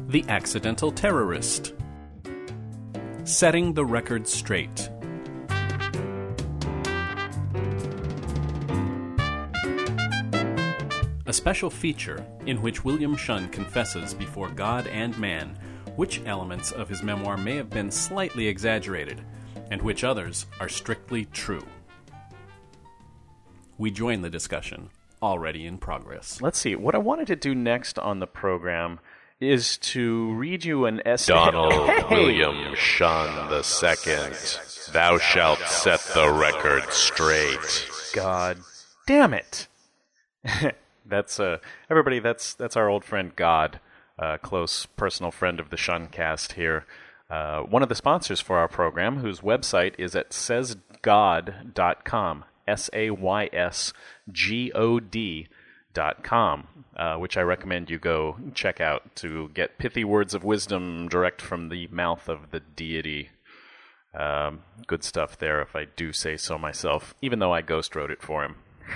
The Accidental Terrorist. Setting the Record Straight. A special feature in which William Shunn confesses before God and man which elements of his memoir may have been slightly exaggerated, and which others are strictly true. We join the discussion, already in progress. Let's see. What I wanted to do next on the program is to read you an essay. Donald William Shunn II, thou shalt set the record straight. God damn it. That's everybody. That's our old friend God, close personal friend of the Shuncast here. One of the sponsors for our program, whose website is at saysgod.com, saysgod.com, which I recommend you go check out to get pithy words of wisdom direct from the mouth of the deity. Good stuff there, if I do say so myself, even though I ghost wrote it for him.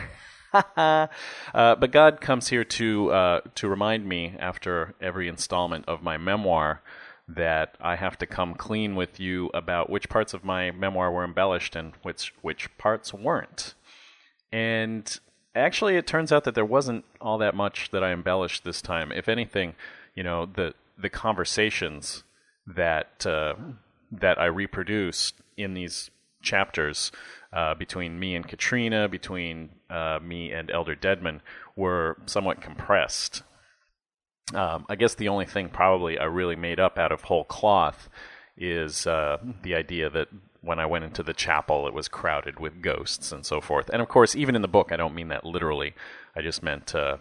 But God comes here to remind me after every installment of my memoir that I have to come clean with you about which parts of my memoir were embellished and which parts weren't. And actually, it turns out that there wasn't all that much that I embellished this time. If anything, the conversations that I reproduced in these chapters between me and Katrina, between me and Elder Deadman, were somewhat compressed. I guess the only thing probably I really made up out of whole cloth is the idea that when I went into the chapel, it was crowded with ghosts and so forth. And of course, even in the book, I don't mean that literally. I just meant to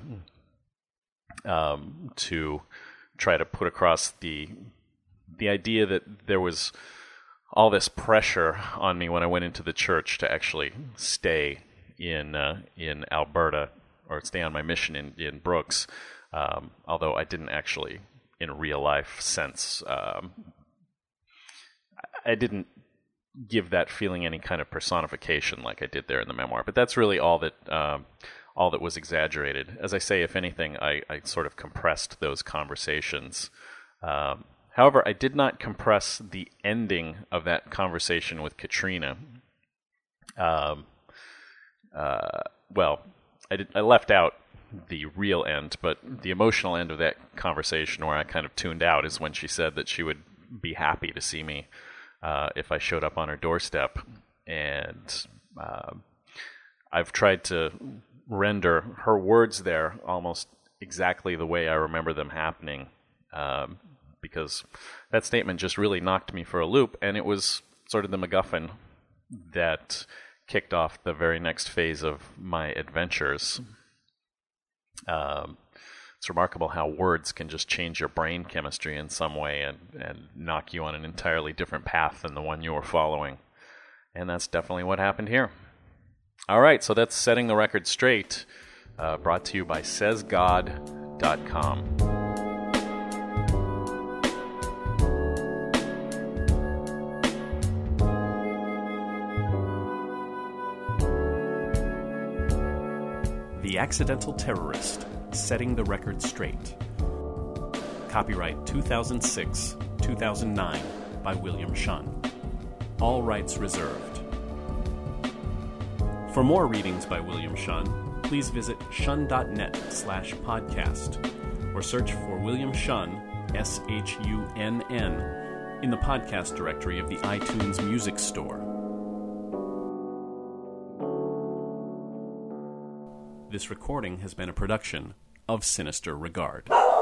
try to put across the idea that there was all this pressure on me when I went into the church to actually stay in Alberta, or stay on my mission in Brooks, although I didn't actually, in real life sense, I didn't give that feeling any kind of personification like I did there in the memoir. But that's really all that was exaggerated. As I say, if anything, I sort of compressed those conversations. However, I did not compress the ending of that conversation with Katrina. I left out the real end, but the emotional end of that conversation where I kind of tuned out is when she said that she would be happy to see me if I showed up on her doorstep. And I've tried to render her words there almost exactly the way I remember them happening, because that statement just really knocked me for a loop, and it was sort of the MacGuffin that kicked off the very next phase of my adventures. It's remarkable how words can just change your brain chemistry in some way and knock you on an entirely different path than the one you were following. And that's definitely what happened here. All right, so that's Setting the Record Straight, brought to you by saysgod.com. The Accidental Terrorist, Setting the Record Straight. Copyright 2006-2009 by William Shunn. All rights reserved. For more readings by William Shunn, please visit shunn.net/podcast or search for William Shunn, Shunn, in the podcast directory of the iTunes Music Store. This recording has been a production of Sinister Regard.